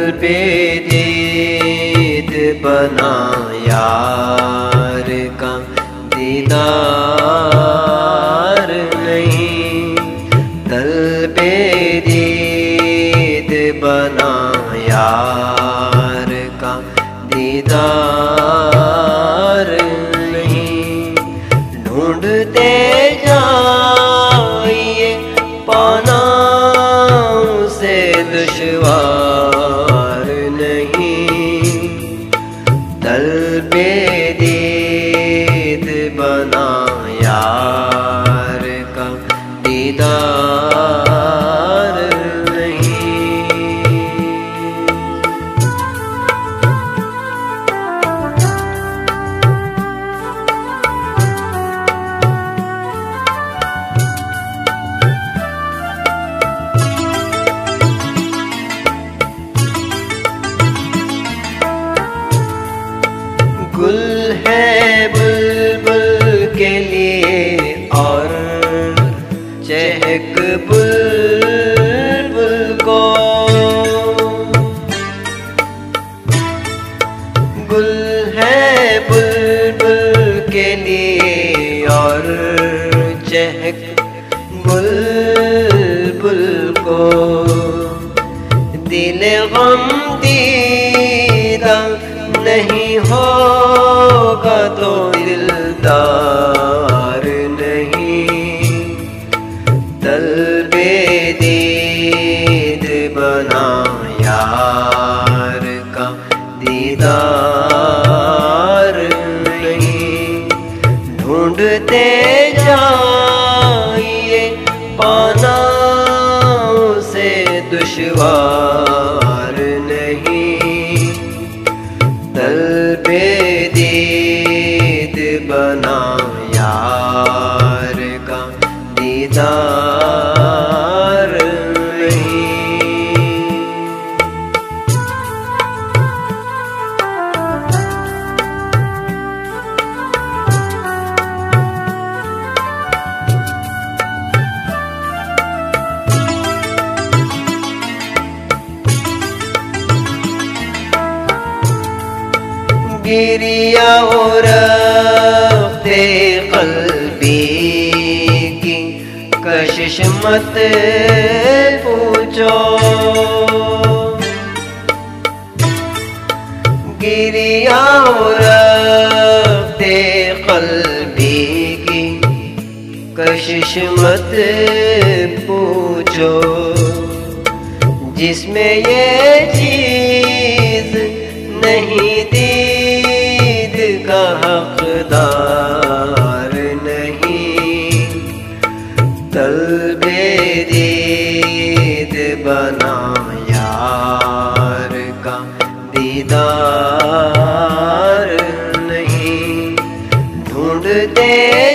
पे दीद बना यार का दीदार नहीं, दल पे दीद बना यार का दीदार नहीं। ढूंढते जाइए पाना उसे दुश्वार नहीं, दल पे दीद बना यार का दीदार नहीं। गुल है बुलबुल के लिए और चहक बुलबुल को, गुल है बुलबुल के लिए और चहक बुलबुल को। दिल गम दीदा नहीं होगा तो दिलदार नहीं, दल पे दीद बना यार का दीदार नहीं। ढूंढते जाइए पाना उसे दुश्वार नहीं, दल पे दीद बना यार का दीदार नहीं। गिरिया और रफ्ते क़ल्बी की कशिश मत पूछो, गिरिया और रफ्ते क़ल्बी की कशिश मत पूछो, जिसमें ये चीज़ नहीं दीद का हक़दार नहीं, तलबे दीद बना यार का दीदार नहीं। ढूंढते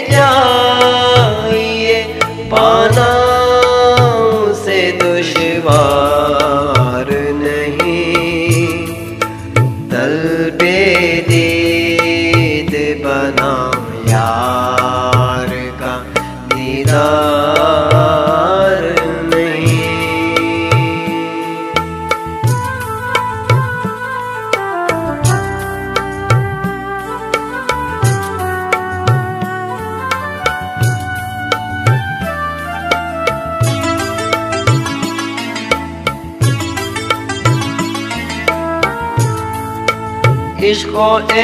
जाइए पाना उसे दुश्वार नहीं, तलबे दीद बना यार का दीदार नहीं। इश्क़ो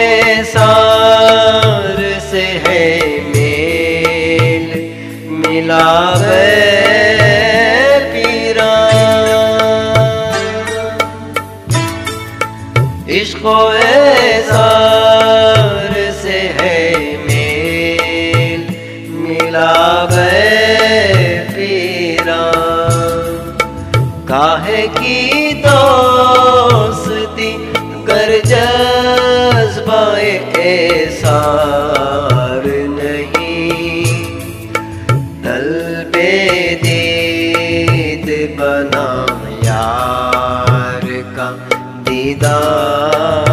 एसार से है मेल मिला पीरा, इश्क़ो एसार से है मेल मिला पीरा। काहे की दोस्ती कर जज़्बाए एसार नहीं, तलबे दीद बना यार का दीदार